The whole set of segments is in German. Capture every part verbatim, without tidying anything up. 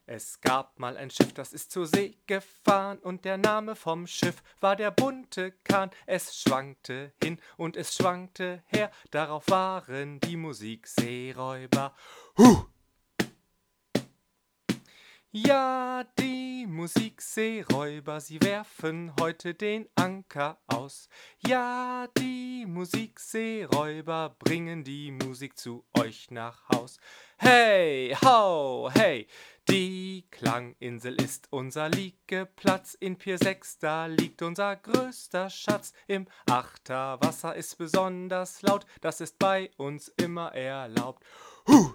Es gab mal ein Schiff, das ist zur See gefahren, und der Name vom Schiff war der bunte Kahn. Es schwankte hin und es schwankte her, darauf waren die Musikseeräuber. Huh! Ja, die Musikseeräuber, sie werfen heute den Anker aus. Ja, die Musikseeräuber bringen die Musik zu euch nach Haus. Hey, ho, hey, die Klanginsel ist unser Liegeplatz. In Pier sechs, da liegt unser größter Schatz. Im Achterwasser ist besonders laut, das ist bei uns immer erlaubt. Huh!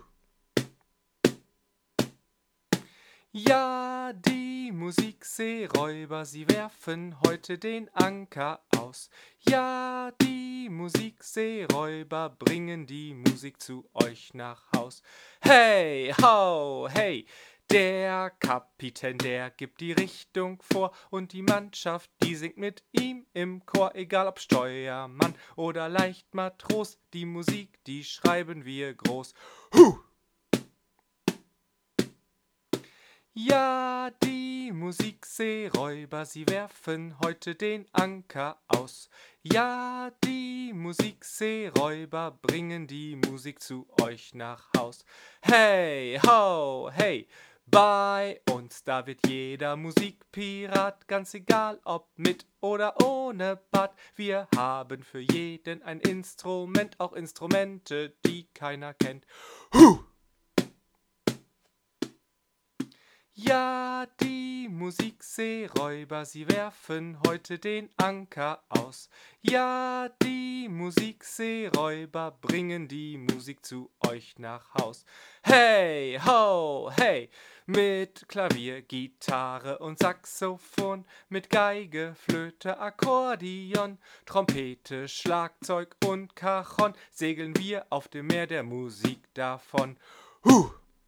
Ja, die Musikseeräuber, sie werfen heute den Anker aus. Ja, die Musikseeräuber bringen die Musik zu euch nach Haus. Hey, ho, hey, der Kapitän, der gibt die Richtung vor, und die Mannschaft, die singt mit ihm im Chor. Egal ob Steuermann oder Leichtmatros, die Musik, die schreiben wir groß. Huh! Ja, die Musikseeräuber, sie werfen heute den Anker aus. Ja, die Musikseeräuber bringen die Musik zu euch nach Haus. Hey, ho, hey, bei uns, da wird jeder Musikpirat, ganz egal ob mit oder ohne Bart. Wir haben für jeden ein Instrument, auch Instrumente, die keiner kennt. Huh! Ja, die Musikseeräuber, sie werfen heute den Anker aus. Ja, die Musikseeräuber bringen die Musik zu euch nach Haus. Hey, ho, hey, mit Klavier, Gitarre und Saxophon, mit Geige, Flöte, Akkordeon, Trompete, Schlagzeug und Cajon segeln wir auf dem Meer der Musik davon. Huh!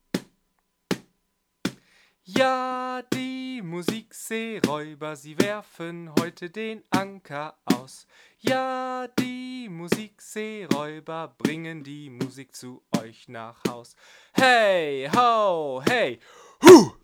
Ja, die Musikseeräuber, sie werfen heute den Anker aus. Ja, die Musikseeräuber bringen die Musik zu euch nach Haus. Hey, ho, hey, huh!